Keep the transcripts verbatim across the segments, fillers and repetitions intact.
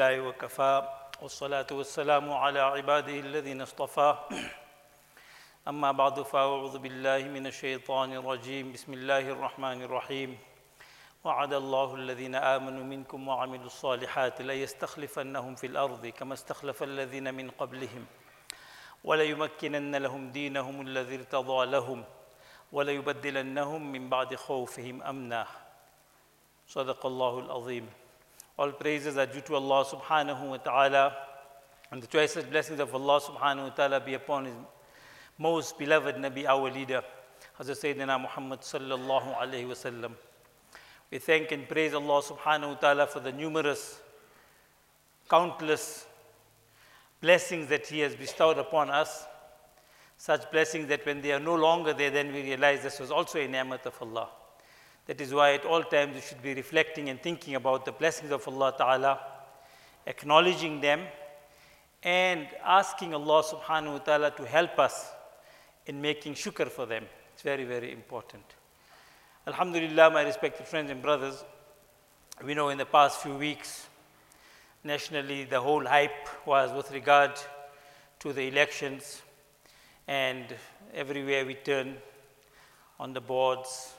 لله وكفى والصلاة والسلام على عباده الذين اصطفى أما بعد فأعوذ بالله من الشيطان الرجيم بسم الله الرحمن الرحيم وعد الله الذين آمنوا منكم وعملوا الصالحات ليستخلفنهم في الأرض كما استخلف الذين من قبلهم وليمكنن لهم دينهم الذي ارتضى لهم وليبدلنهم من بعد خوفهم أمنا صدق الله العظيم. All praises are due to Allah subhanahu wa ta'ala, and the choicest blessings of Allah subhanahu wa ta'ala be upon His most beloved Nabi, our leader, Hazrat Sayyidina Muhammad sallallahu alayhi wa sallam. We thank and praise Allah subhanahu wa ta'ala for the numerous, countless blessings that He has bestowed upon us, such blessings that when they are no longer there, then we realize this was also a ni'mat of Allah. That is why at all times we should be reflecting and thinking about the blessings of Allah Ta'ala, acknowledging them, and asking Allah Subhanahu wa Ta'ala to help us in making shukr for them. It's very, very important. Alhamdulillah, my respected friends and brothers, we know in the past few weeks, nationally, the whole hype was with regard to the elections, and everywhere we turn, on the boards,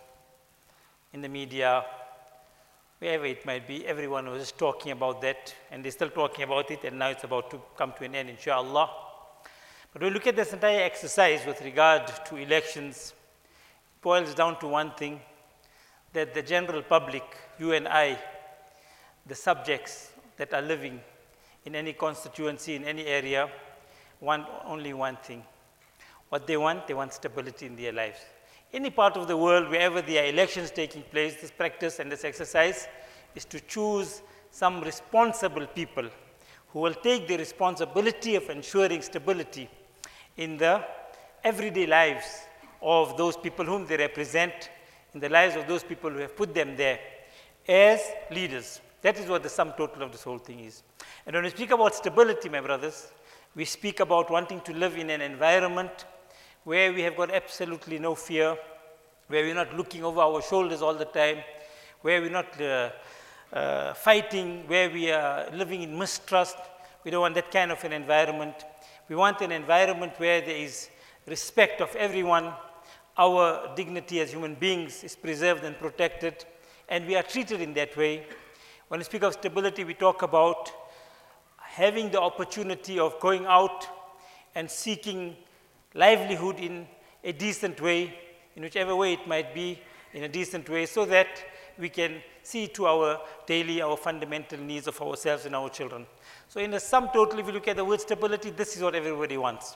in the media, wherever it might be, everyone was just talking about that, and they're still talking about it, and now it's about to come to an end, inshallah. But when we look at this entire exercise with regard to elections, it boils down to one thing, that the general public, you and I, the subjects that are living in any constituency, in any area, want only one thing. What they want, they want stability in their lives. Any part of the world, wherever there are elections taking place, this practice and this exercise is to choose some responsible people who will take the responsibility of ensuring stability in the everyday lives of those people whom they represent, in the lives of those people who have put them there as leaders. That is what the sum total of this whole thing is. And when we speak about stability, my brothers, we speak about wanting to live in an environment where we have got absolutely no fear, where we're not looking over our shoulders all the time, where we're not uh, uh, fighting, where we are living in mistrust. We don't want that kind of an environment. We want an environment where there is respect of everyone, our dignity as human beings is preserved and protected, and we are treated in that way. When we speak of stability, we talk about having the opportunity of going out and seeking livelihood in a decent way, in whichever way it might be, in a decent way, so that we can see to our daily, our fundamental needs of ourselves and our children. So in the sum total, if you look at the word stability, this is what everybody wants.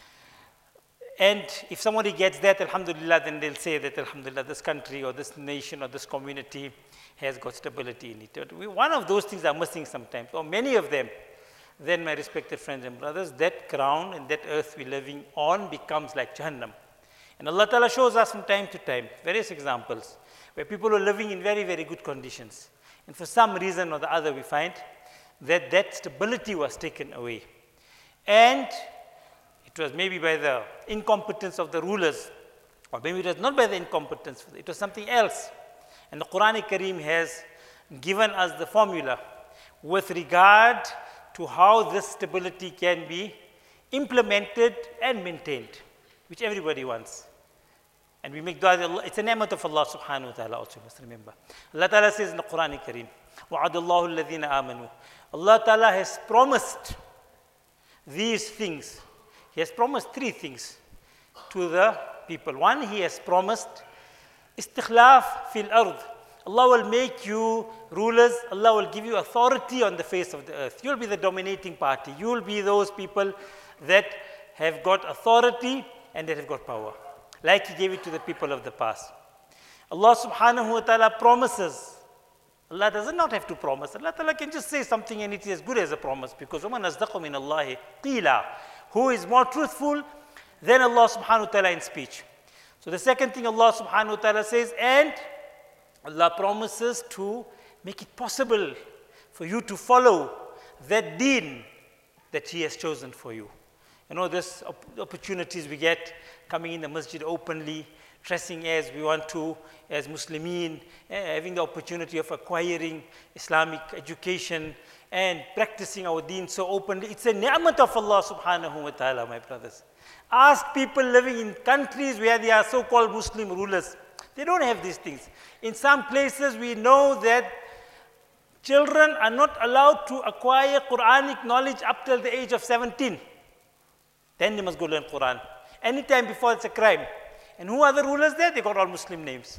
And if somebody gets that, alhamdulillah, then they'll say that, alhamdulillah, this country or this nation or this community has got stability in it. We, one of those things are missing sometimes, or many of them. Then, my respected friends and brothers, that ground and that earth we're living on becomes like Jahannam. And Allah Ta'ala shows us from time to time various examples where people are living in very, very good conditions. And for some reason or the other, we find that that stability was taken away. And it was maybe by the incompetence of the rulers, or maybe it was not by the incompetence, it was something else. And the Quran Kareem has given us the formula with regard to how this stability can be implemented and maintained, which everybody wants. And we make dua, it's a ni'mat of Allah subhanahu wa ta'ala also, must remember. Allah Ta'ala says in the Quran Kareem, وَعَدَ اللَّهُ الَّذِينَ آمَنُوا. Allah Ta'ala has promised these things. He has promised three things to the people. One, He has promised istikhlaf fil ard. Allah will make you rulers, Allah will give you authority on the face of the earth. You'll be the dominating party. You'll be those people that have got authority and that have got power, like He gave it to the people of the past. Allah subhanahu wa ta'ala promises. Allah does not have to promise. Allah Ta'ala can just say something and it is as good as a promise, because وَمَنْ أَصْدَقُ مِنَ اللَّهِ قِيلًا. Who is more truthful than Allah subhanahu wa ta'ala in speech? So the second thing Allah subhanahu wa ta'ala says, and Allah promises to make it possible for you to follow that deen that He has chosen for you. You know, this op opportunities we get coming in the masjid openly, dressing as we want to, as Muslimin, eh, having the opportunity of acquiring Islamic education and practicing our deen so openly. It's a ni'mat of Allah subhanahu wa ta'ala, my brothers. Ask people living in countries where they are so-called Muslim rulers. They don't have these things. In some places we know that children are not allowed to acquire Quranic knowledge up till the age of seventeen. Then they must go learn Quran. Anytime before, it's a crime. And who are the rulers there? They got all Muslim names.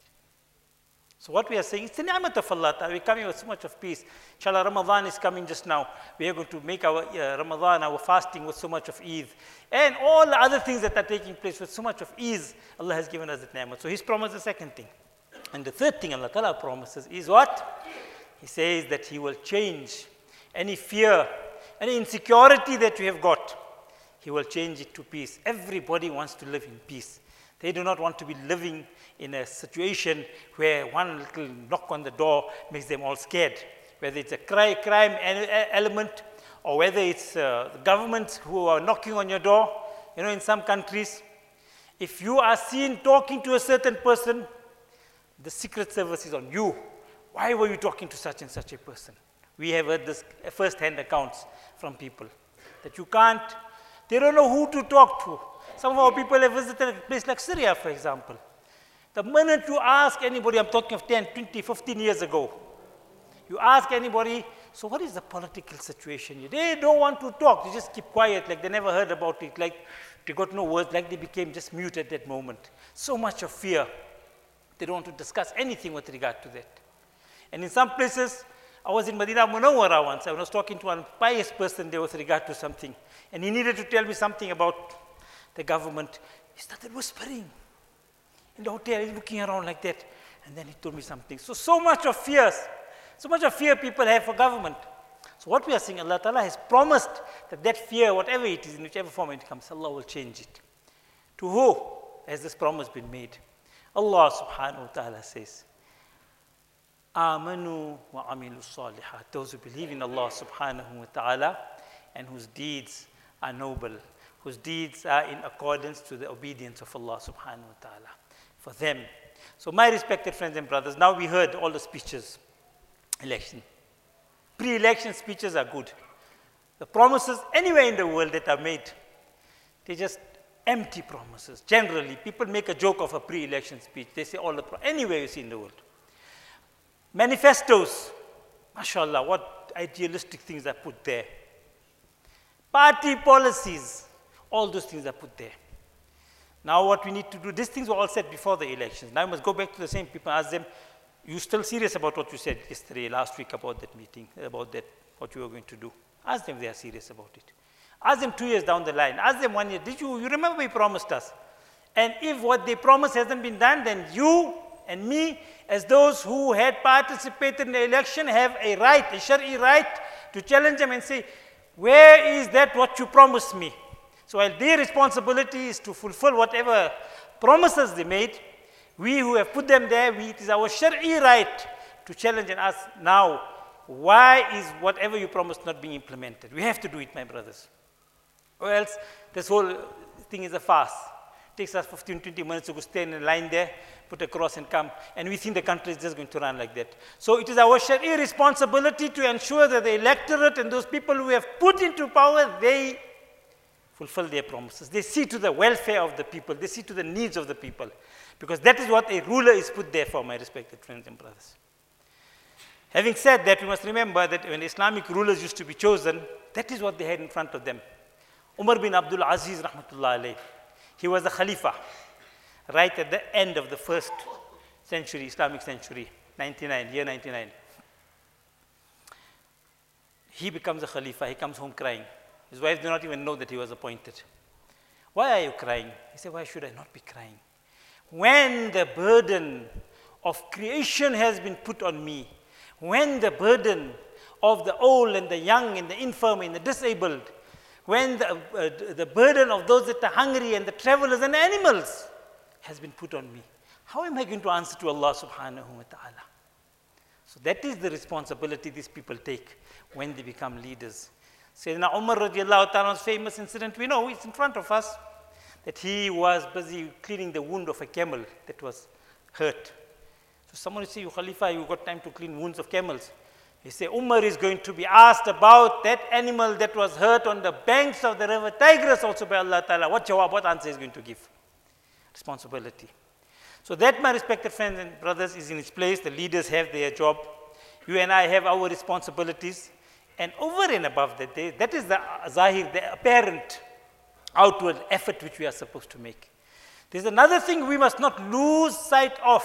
So what we are saying, it's the ni'mat of Allah. We're coming with so much of peace. Inshallah, Ramadan is coming just now. We are going to make our uh, Ramadan, our fasting with so much of ease. And all the other things that are taking place with so much of ease, Allah has given us that ni'mat. So He's promised the second thing. And the third thing Allah Ta'ala promises is what? He says that He will change any fear, any insecurity that you have got. He will change it to peace. Everybody wants to live in peace. They do not want to be living in a situation where one little knock on the door makes them all scared. Whether it's a crime element or whether it's uh, the governments who are knocking on your door. You know, in some countries, if you are seen talking to a certain person, the Secret Service is on you. Why were you talking to such and such a person? We have heard this first-hand accounts from people that you can't, they don't know who to talk to. Some of our people have visited a place like Syria, for example. The minute you ask anybody, I'm talking of ten, twenty, fifteen years ago, you ask anybody, so what is the political situation here? They don't want to talk. They just keep quiet, like they never heard about it, like they got no words, like they became just mute at that moment. So much of fear. They don't want to discuss anything with regard to that. And in some places, I was in Madinah Munawwara once. I was talking to one pious person there with regard to something. And he needed to tell me something about the government. He started whispering in the hotel. He's looking around like that. And then he told me something. So, so much of fears. So much of fear people have for government. So what we are saying, Allah Ta'ala has promised that that fear, whatever it is, in whichever form it comes, Allah will change it. To who has this promise been made? Allah Subhanahu wa Ta'ala says, Amanu wa amilu salihat. Those who believe in Allah Subhanahu wa Ta'ala and whose deeds are noble, whose deeds are in accordance to the obedience of Allah Subhanahu wa Ta'ala. For them. So my respected friends and brothers, now we heard all the speeches, election. Pre-election speeches are good. The promises anywhere in the world that are made, they're just empty promises. Generally, people make a joke of a pre-election speech. They say all the, pro anywhere you see in the world. Manifestos, mashallah, what idealistic things are put there. Party policies, all those things are put there. Now what we need to do, these things were all said before the elections. Now we must go back to the same people and ask them, you still serious about what you said yesterday, last week about that meeting, about that, what you were going to do? Ask them if they are serious about it. Ask them two years down the line. Ask them one year, did you, you remember you promised us? And if what they promised hasn't been done, then you and me, as those who had participated in the election, have a right, a Shari'i right, to challenge them and say, where is that what you promised me? So while their responsibility is to fulfill whatever promises they made, we who have put them there, we, it is our Shari'i right to challenge and ask now, why is whatever you promised not being implemented? We have to do it, my brothers. Or else this whole thing is a farce. It takes us fifteen, twenty minutes to go stand in a line there, put a cross and come, and we think the country is just going to run like that. So it is our Shari'i responsibility to ensure that the electorate and those people who have put into power, they fulfill their promises. They see to the welfare of the people. They see to the needs of the people. Because that is what a ruler is put there for, my respected friends and brothers. Having said that, we must remember that when Islamic rulers used to be chosen, that is what they had in front of them. Umar bin Abdul Aziz, rahmatullah alayh, he was a Khalifa, right at the end of the first century, Islamic century, ninety-nine, year ninety-nine. He becomes a Khalifa, he comes home crying. His wife did not even know that he was appointed. Why are you crying? He said, why should I not be crying? When the burden of creation has been put on me, when the burden of the old and the young and the infirm and the disabled, when the, uh, the burden of those that are hungry and the travelers and the animals has been put on me, how am I going to answer to Allah subhanahu wa ta'ala? So that is the responsibility these people take when they become leaders. Sayyidina Umar radiallahu ta'ala's famous incident, we know it's in front of us, that he was busy cleaning the wound of a camel that was hurt. So someone would say, you Khalifa, you got time to clean wounds of camels. He said, Umar is going to be asked about that animal that was hurt on the banks of the river Tigris also by Allah Ta'ala. What jawab, what answer is going to give? Responsibility. So that, my respected friends and brothers, is in its place. The leaders have their job. You and I have our responsibilities. And over and above that, they, that is the zahir, the apparent outward effort which we are supposed to make. There's another thing we must not lose sight of.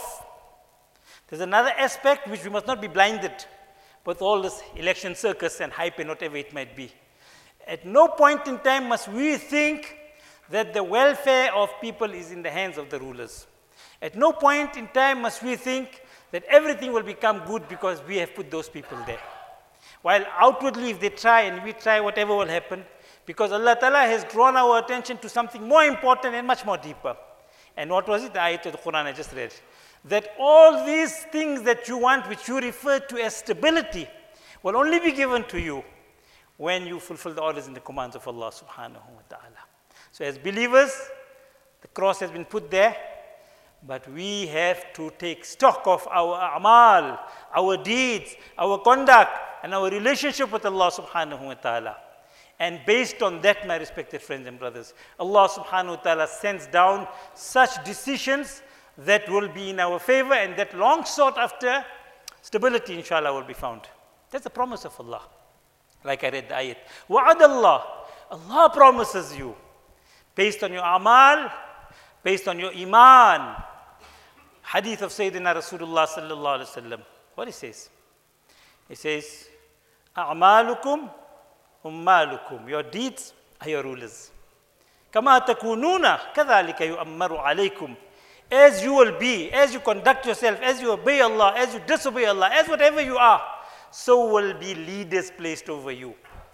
There's another aspect which we must not be blinded with all this election circus and hype and whatever it might be. At no point in time must we think that the welfare of people is in the hands of the rulers. At no point in time must we think that everything will become good because we have put those people there. While outwardly if they try and we try, whatever will happen, because Allah Ta'ala has drawn our attention to something more important and much more deeper. And what was it? The ayat of the Quran I just read. That all these things that you want, which you refer to as stability, will only be given to you when you fulfill the orders and the commands of Allah subhanahu wa ta'ala. So as believers, the cross has been put there, but we have to take stock of our a'mal, our deeds, our conduct, and our relationship with Allah subhanahu wa ta'ala. And based on that, my respected friends and brothers, Allah subhanahu wa ta'ala sends down such decisions that will be in our favor, and that long sought after stability, inshallah, will be found. That's the promise of Allah. Like I read the ayat. Wa'ad Allah. Allah promises you, based on your amal, based on your iman. Hadith of Sayyidina Rasulullah sallallahu alaihi wasallam. What he says? He says, A'malukum ummalukum. Your deeds are your rulers. Kama takununa kadhalika yu'ammaru alaykum. As you will be, as you conduct yourself, as you obey Allah, as you disobey Allah, as whatever you are, so will be leaders placed over you.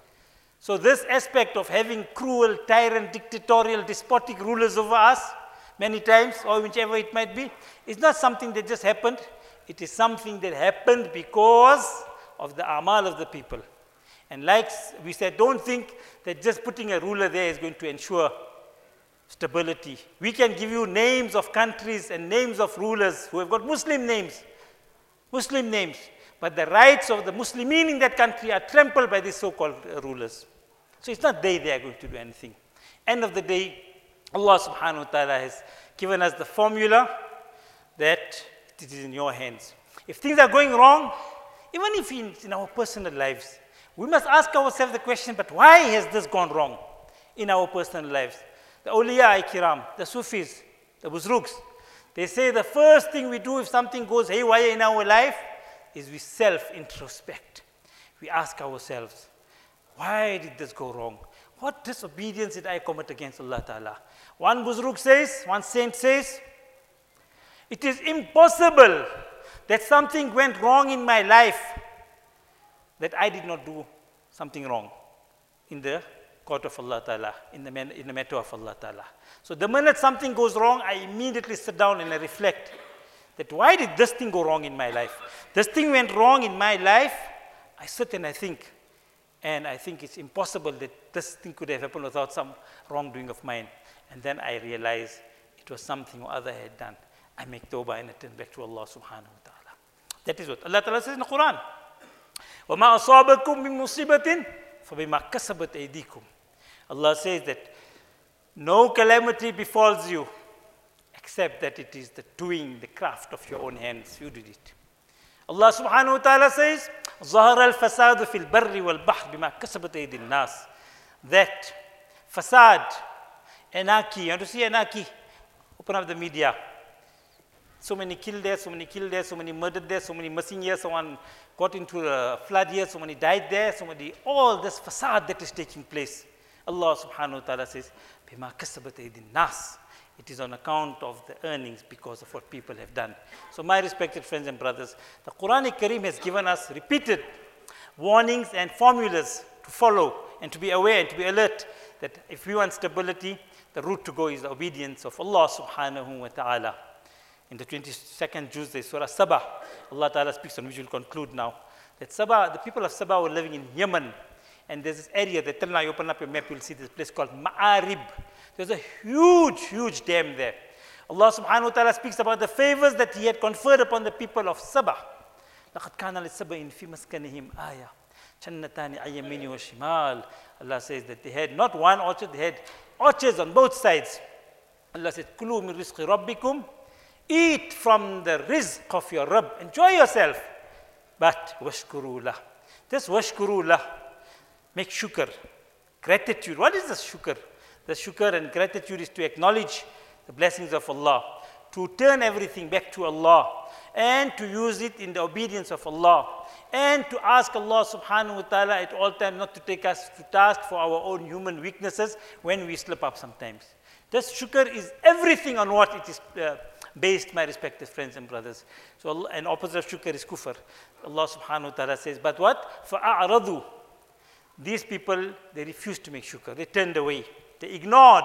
So this aspect of having cruel, tyrant, dictatorial, despotic rulers over us, many times, or whichever it might be, is not something that just happened. It is something that happened because of the amal of the people. And like we said, don't think that just putting a ruler there is going to ensure stability. We can give you names of countries and names of rulers who have got Muslim names, Muslim names, but the rights of the Muslimin in that country are trampled by these so-called uh, rulers. So it's not they they are going to do anything. End of the day, Allah subhanahu wa ta'ala has given us the formula that it is in your hands. If things are going wrong, even if in, in our personal lives, we must ask ourselves the question, but why has this gone wrong in our personal lives? The awliya kiram, the Sufis, the Buzrugs, they say the first thing we do if something goes haywire in our life is we self-introspect. We ask ourselves, why did this go wrong? What disobedience did I commit against Allah Ta'ala? One Buzrug says, one saint says, it is impossible that something went wrong in my life that I did not do something wrong in the court of Allah Ta'ala, in the, man, in the matter of Allah Ta'ala. So the minute something goes wrong, I immediately sit down and I reflect that why did this thing go wrong in my life? This thing went wrong in my life. I sit and I think, and I think it's impossible that this thing could have happened without some wrongdoing of mine. And then I realize it was something or other had done. I make tawbah and I turn back to Allah subhanahu wa ta'ala. That is what Allah Ta'ala says in the Quran. وَمَا أَصَابَكُم مِّن مُّصِيبَةٍ فَبِمَا كَسَبَتْ أَيْدِيكُم. Allah says that no calamity befalls you except that it is the doing, the craft of your own hands. You did it. Allah subhanahu wa ta'ala says, ظَهَرَ الْفَسَادُ فِي الْبَرِّ وَالْبَحْرِ بِمَا كَسَبَتْ أَيْدِي النَّاسِ. That fasad, anarchy, you want to see anarchy? Open up the media. So many killed there, so many killed there, so many murdered there, so many missing here, someone got into a flood here, so many died there, so many, all this fasad that is taking place. Allah subhanahu wa ta'ala says, بِمَا كَسَبَتْ أَيْدِي النَّاسِ. It is on account of the earnings because of what people have done. So my respected friends and brothers, the Quran Kareem has given us repeated warnings and formulas to follow and to be aware and to be alert that if we want stability, the route to go is the obedience of Allah subhanahu wa ta'ala. In the twenty-second juz, there is Surah Sabah. Allah Ta'ala speaks on which we'll conclude now. That Sabah, the people of Sabah were living in Yemen. And there's this area that till now you open up your map, you'll see this place called Ma'arib. There's a huge, huge dam there. Allah subhanahu wa ta'ala speaks about the favors that He had conferred upon the people of Sabah. لَقَدْ كَانَ لِسَبَإٍ فِي مَسْكَنِهِمْ آيَةٌ جَنَّتَانِ عَنْ يَمِينٍ وَشِمَالٍ. Allah says that they had not one orchard, they had orchards on both sides. Allah said, كُلُوا مِنْ رِزْقِ رَبِّكُمْ. Eat from the rizq of your Rabb. Enjoy yourself. But washkuru lah. This washkuru lah. Make shukr. Gratitude. What is the shukr? The shukr and gratitude is to acknowledge the blessings of Allah, to turn everything back to Allah, and to use it in the obedience of Allah, and to ask Allah subhanahu wa ta'ala at all times not to take us to task for our own human weaknesses when we slip up sometimes. This shukr is everything on what it is uh, based, my respected friends and brothers. So Allah, an opposite of shukr is kufr. Allah subhanahu wa ta'ala says, but what? فَأَعْرَضُوا. These people, they refused to make shukr. They turned away. They ignored.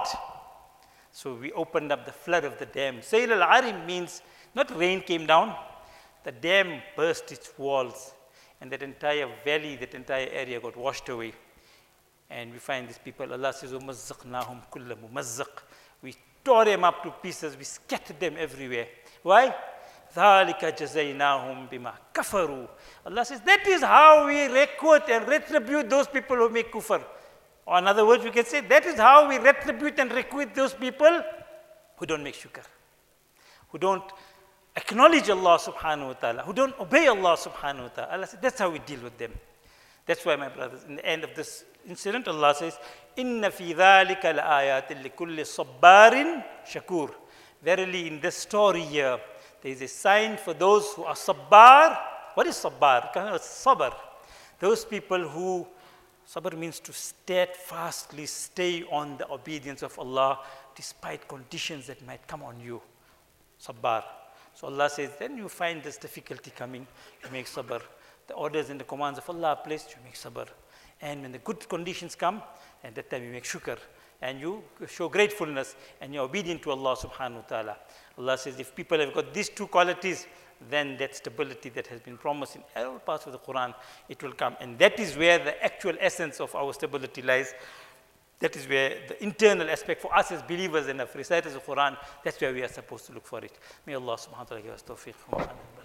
So we opened up the flood of the dam. Sayl al-Arim means not rain came down. The dam burst its walls. And that entire valley, that entire area got washed away. And we find these people, Allah says, وَمَزَّقْنَاهُمْ كُلَّ مُمَزَّقٍ. We tore them up to pieces. We scattered them everywhere. Why? ذَلِكَ جَزَيْنَاهُمْ بِمَا كَفَرُوا. Allah says, that is how we requite and retribute those people who make kufr. Or in other words, we can say, that is how we retribute and requite those people who don't make shukr, who don't acknowledge Allah subhanahu wa ta'ala, who don't obey Allah subhanahu wa ta'ala. Allah says, that's how we deal with them. That's why, my brothers, in the end of this incident, Allah says, إِنَّ فِي ذَلِكَ لَآيَاتٍ لِكُلِّ صَبَّارٍ شَكُورٍ. Verily, in this story here, there is a sign for those who are sabbar. What is sabbar? Sabr. Those people who, sabr means to steadfastly stay on the obedience of Allah despite conditions that might come on you. Sabbar. So Allah says, then you find this difficulty coming, you make sabr. The orders and the commands of Allah are placed, you make sabr. And when the good conditions come, at that time you make shukr. And you show gratefulness and you're obedient to Allah subhanahu wa ta'ala. Allah says, if people have got these two qualities, then that stability that has been promised in all parts of the Quran, it will come. And that is where the actual essence of our stability lies. That is where the internal aspect for us as believers and as reciters of Quran, that's where we are supposed to look for it. May Allah subhanahu wa ta'ala give us tawfiq.